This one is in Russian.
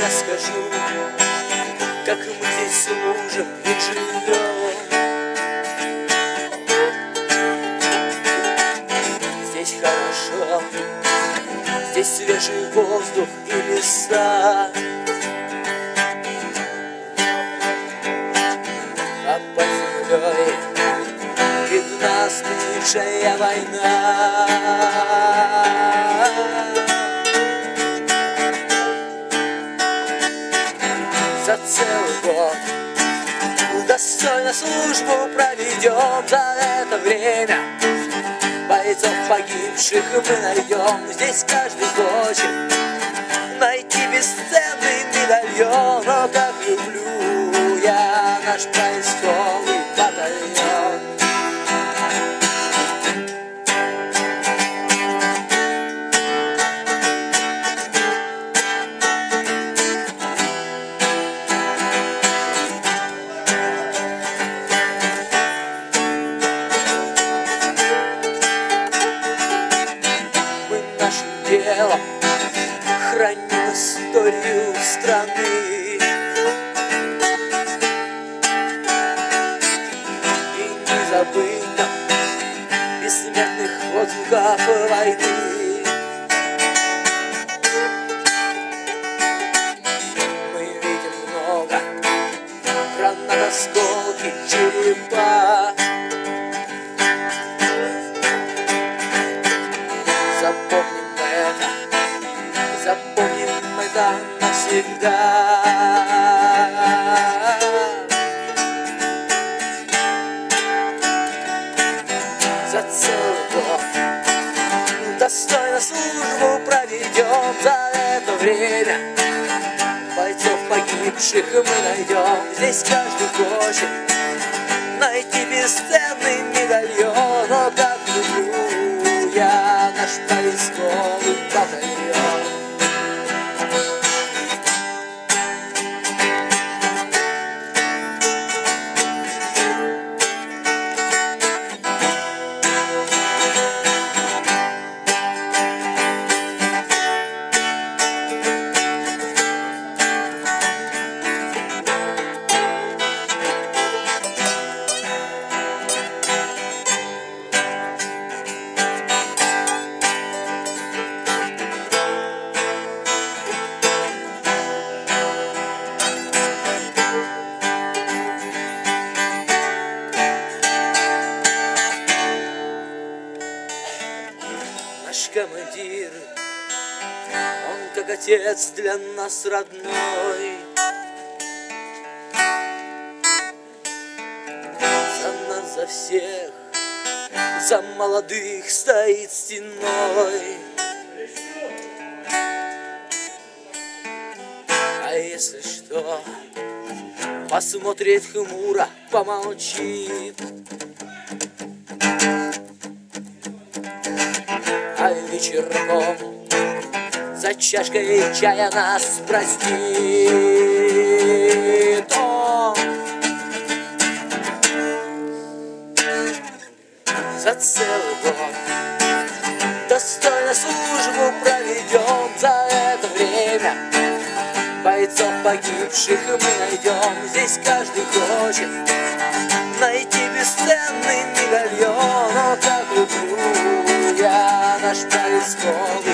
расскажу, как мы здесь служим и живем. Здесь хорошо, здесь свежий воздух и леса, а под землей видна стынувшая война. За целый год достойно службу проведем. За это время бойцов погибших мы найдем. Здесь каждый хочет найти бесценный медальон. Но как люблю я наш поисковый батальон. Нашим делом храним историю страны и не забыть нам бессмертных отзвуков войны. Мы видим много гранат, осколки, черепа. Запомним это навсегда. За целый год достойно службу проведем. За это время бойцов погибших мы найдем. Здесь каждый хочет найти бесценный медальон. Но как люблю я наш поисковый батальон. Наш командир, он как отец для нас родной. За нас, за всех, за молодых стоит стеной. А если что, посмотрит хмуро, помолчит. А вечерком за чашкой чая нас простит он. За целый год достойно службу проведем. За это время бойцов погибших мы найдем. Здесь каждый хочет найти бесценный медальон. Но как люблю я наш поисковый